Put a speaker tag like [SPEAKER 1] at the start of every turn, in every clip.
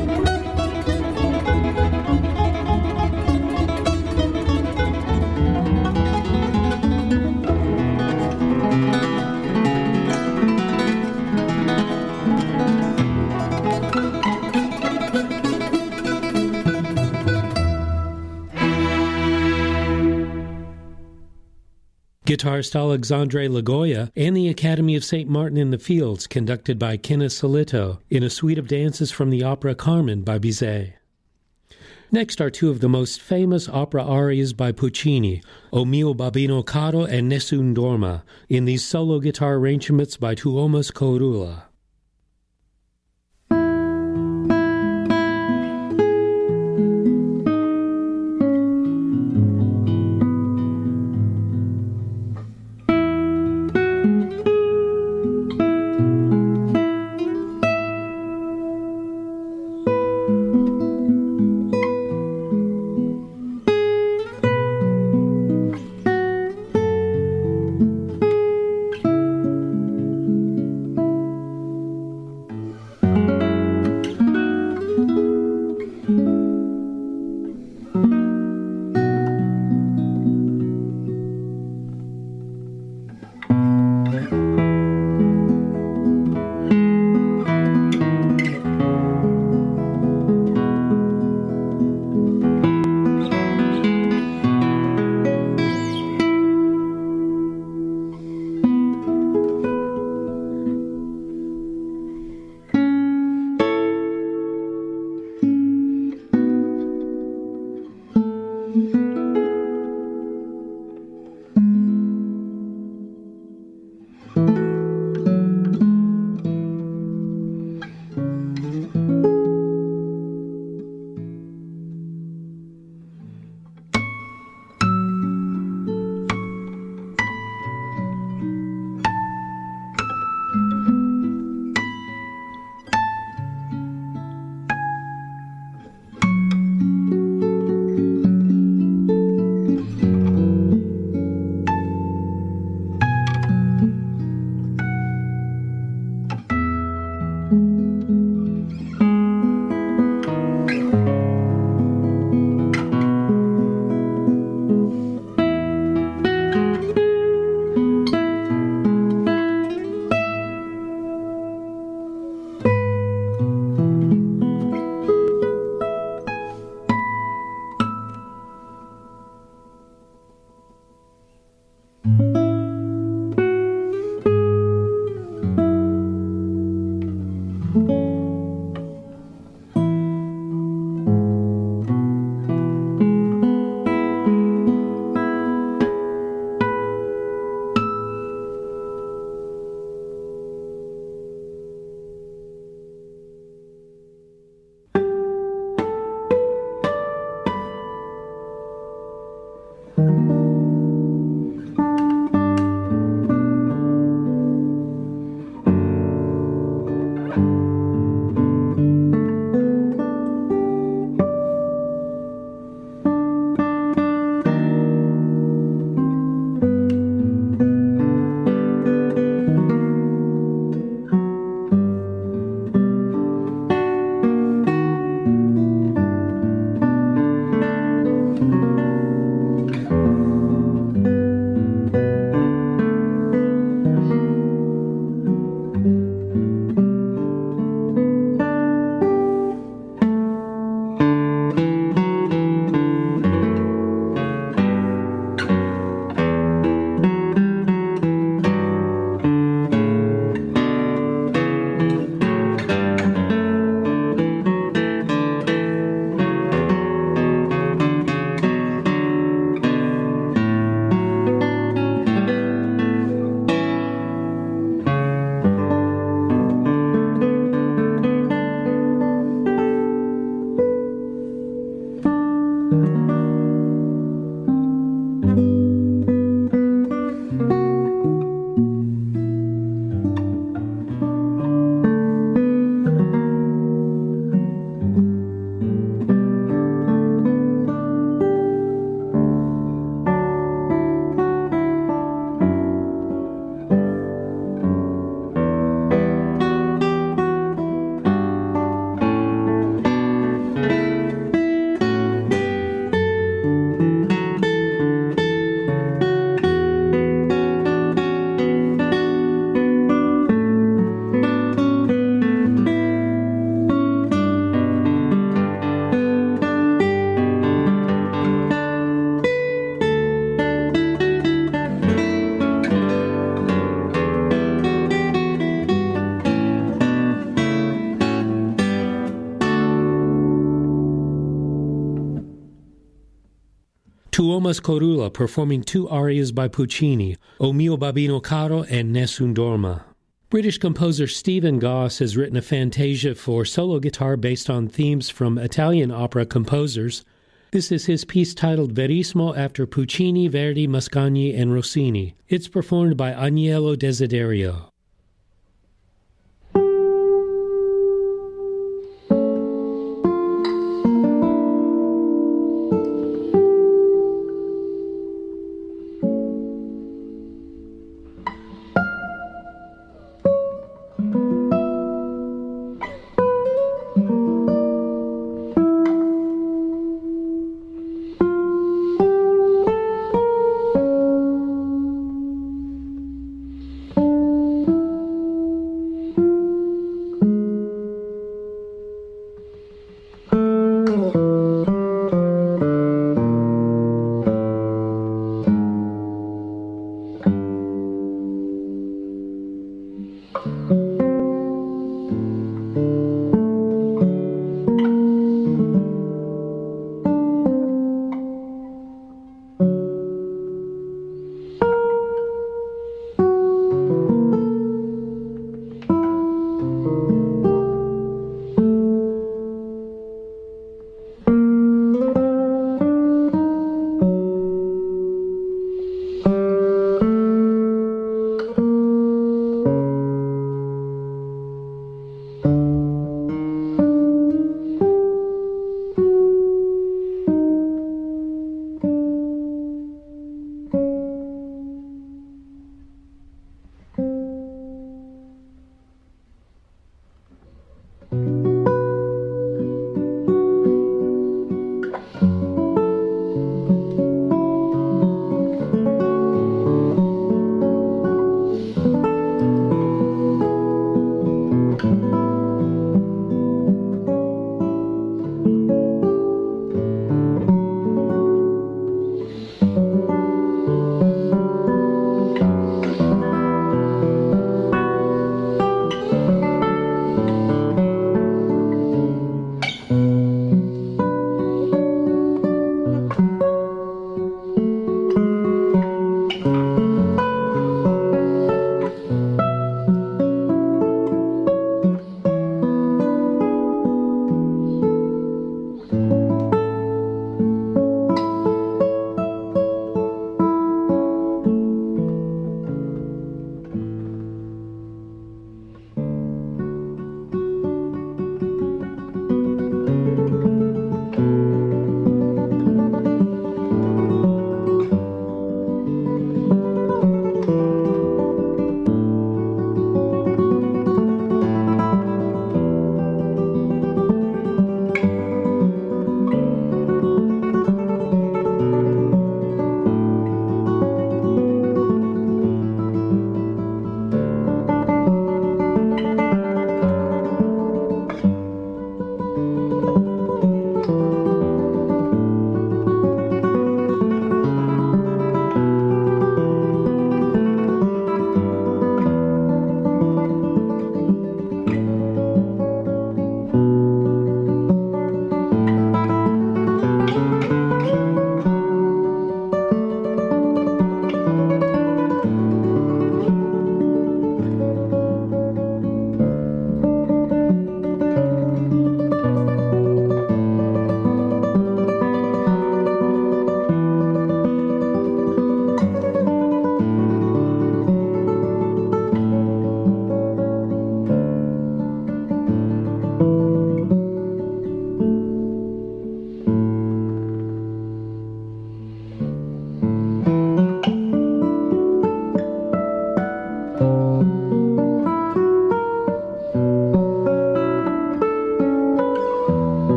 [SPEAKER 1] Guitarist Alexandre Lagoya and the Academy of St. Martin in the Fields, conducted by Kenneth Solito, in a suite of dances from the opera Carmen by Bizet. Next are two of the most famous opera arias by Puccini, O mio babbino caro and Nessun dorma, in these solo guitar arrangements by Tuomas Kourula. Tuomas Corula performing 2 arias by Puccini, O mio babbino caro and Nessun Dorma. British composer Stephen Goss has written a fantasia for solo guitar based on themes from Italian opera composers. This is his piece titled Verismo after Puccini, Verdi, Mascagni, and Rossini. It's performed by Agnello Desiderio.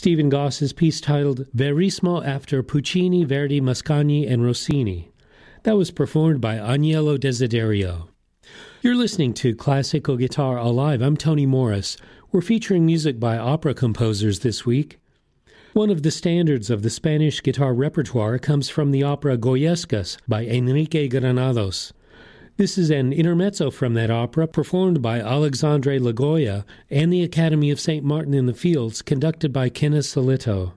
[SPEAKER 1] Stephen Goss's piece titled Verismo after Puccini, Verdi, Mascagni, and Rossini. That was performed by Agnello Desiderio. You're listening to Classical Guitar Alive. I'm Tony Morris. We're featuring music by opera composers this week. One of the standards of the Spanish guitar repertoire comes from the opera Goyescas by Enrique Granados. This is an intermezzo from that opera performed by Alexandre Lagoya and the Academy of St. Martin in the Fields, conducted by Kenneth Solito.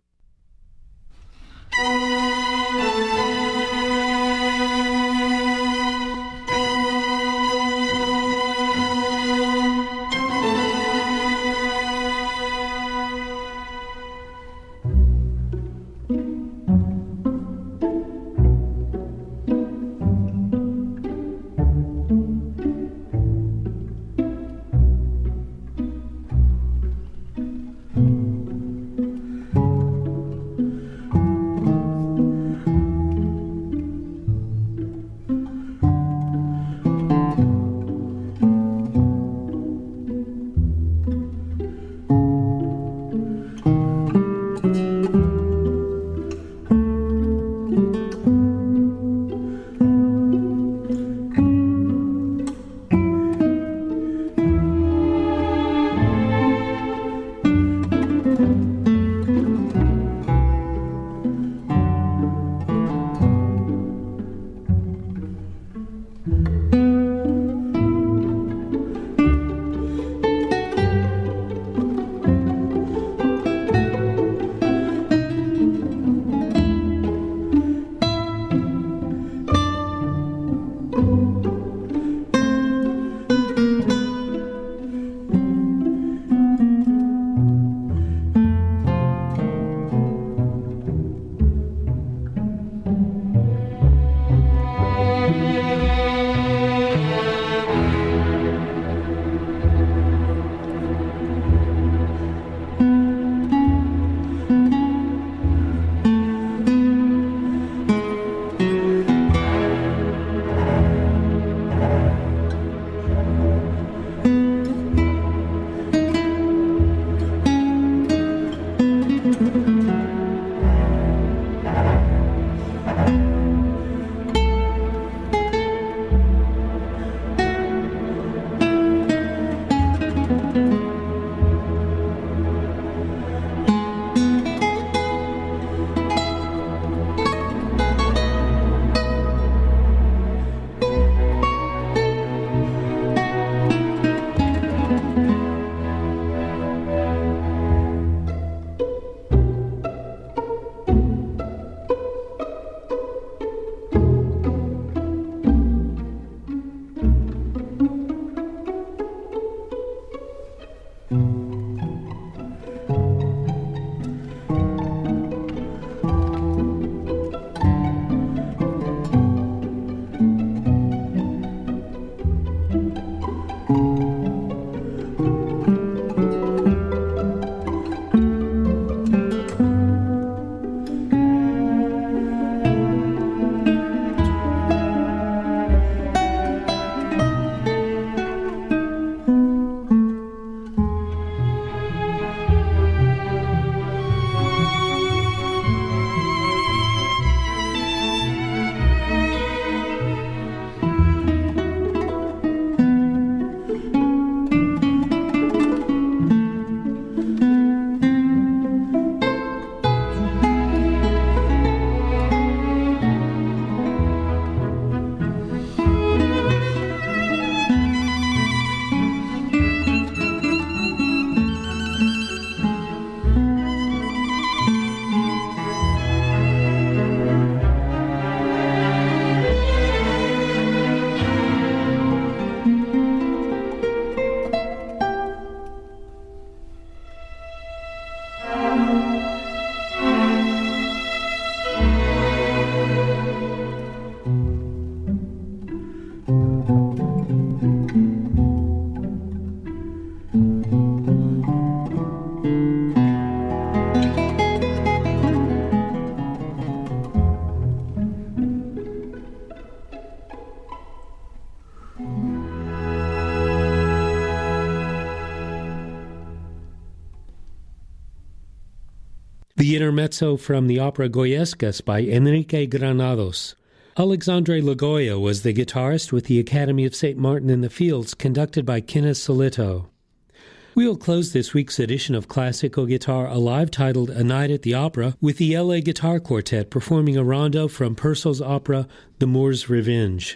[SPEAKER 1] intermezzo from the opera Goyescas by Enrique Granados. Alexandre Lagoya was the guitarist with the Academy of St. Martin in the Fields, conducted by Kenneth Solito. We will close this week's edition of Classical Guitar Alive, titled A Night at the Opera, with the LA Guitar Quartet performing a rondo from Purcell's opera The Moor's Revenge.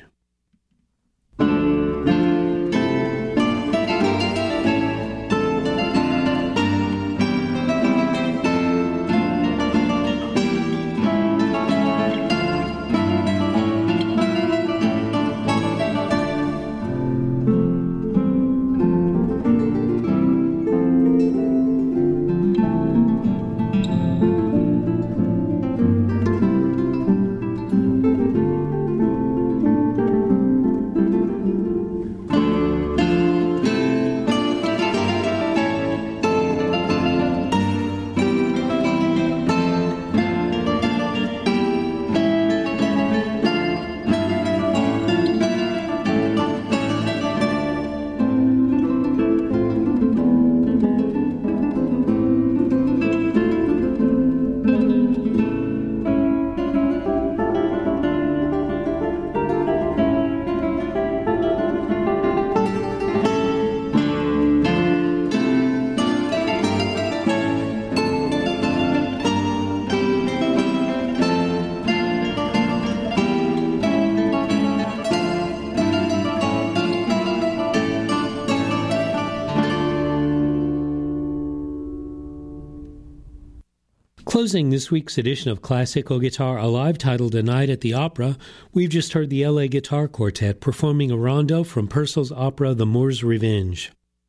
[SPEAKER 1] Closing this week's edition of Classical Guitar Alive, titled A Night at the Opera, we've just heard the LA Guitar Quartet performing a rondo from Purcell's opera The Moor's Revenge.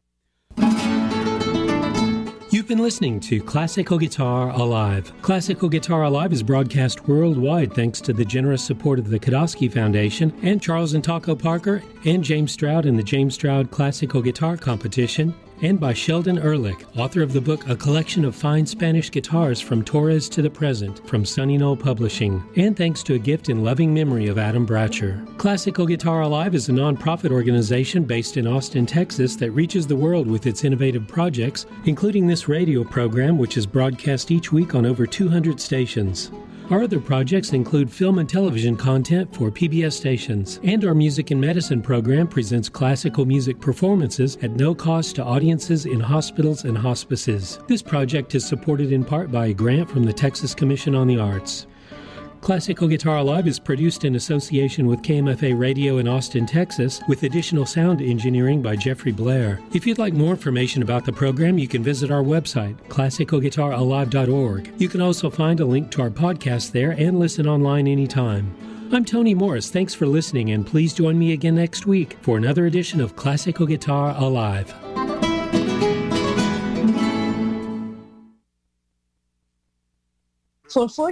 [SPEAKER 1] You've been listening to Classical Guitar Alive. Classical Guitar Alive is broadcast worldwide thanks to the generous support of the Kodosky Foundation and Charles and Taco Parker and James Stroud in the James Stroud Classical Guitar Competition, and by Sheldon Ehrlich, author of the book A Collection of Fine Spanish Guitars from Torres to the Present, from Sunny Knoll Publishing, and thanks to a gift in loving memory of Adam Bratcher. Classical Guitar Alive is a non-profit organization based in Austin, Texas that reaches the world with its innovative projects, including this radio program, which is broadcast each week on over 200 stations. Our other projects include film and television content for PBS stations, and our Music and Medicine program presents classical music performances at no cost to audiences in hospitals and hospices. This project is supported in part by a grant from the Texas Commission on the Arts. Classical Guitar Alive is produced in association with KMFA Radio in Austin, Texas, with additional sound engineering by Jeffrey Blair. If you'd like more information about the program, you can visit our website, classicalguitaralive.org. You can also find a link to our podcast there and listen online anytime. I'm Tony Morris. Thanks for listening, and please join me again next week for another edition of Classical Guitar Alive.
[SPEAKER 2] For 40